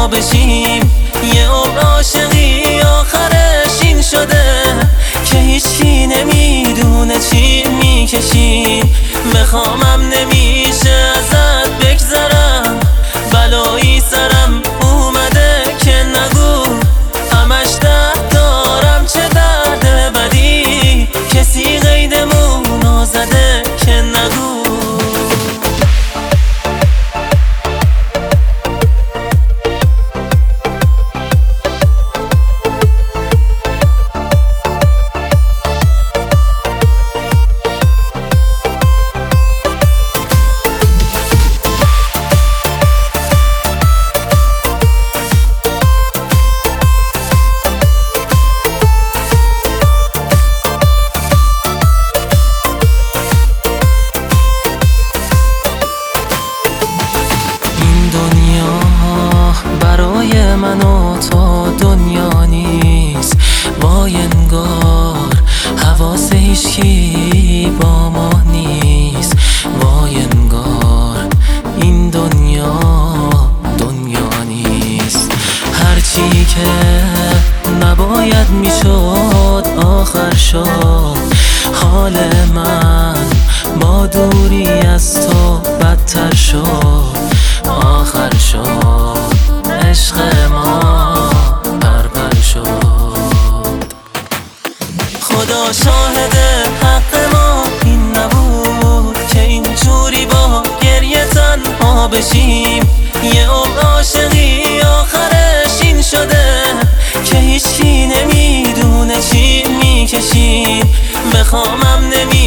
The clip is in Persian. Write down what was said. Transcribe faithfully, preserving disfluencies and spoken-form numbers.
بشیم. یه عمر عاشقی آخرش این شده که هیچکی نمیدونه چی میکشیم. بخوامم نمیشه ازت بگذرم، بلایی سرم اومده که نگو. همش درد دارم چه درد بدی، کسی قیدمون آزده که نگو. برای من و تو دنیا نیست، وای انگار حواس هیچکی با ما نیست. وای انگار این دنیا دنیا نیست. هرچی که نباید میشد آخر شد. حال من با دوری از تو بدتر شد. آخر شد عشق ما پرپر شد. خدا شاهد حق ما این نبود که اینجوری با گریه تنها بشیم. یه عمر عاشقی آخرش این شده که هیچکی نمیدونه چی میکشیم. بخوامم نمی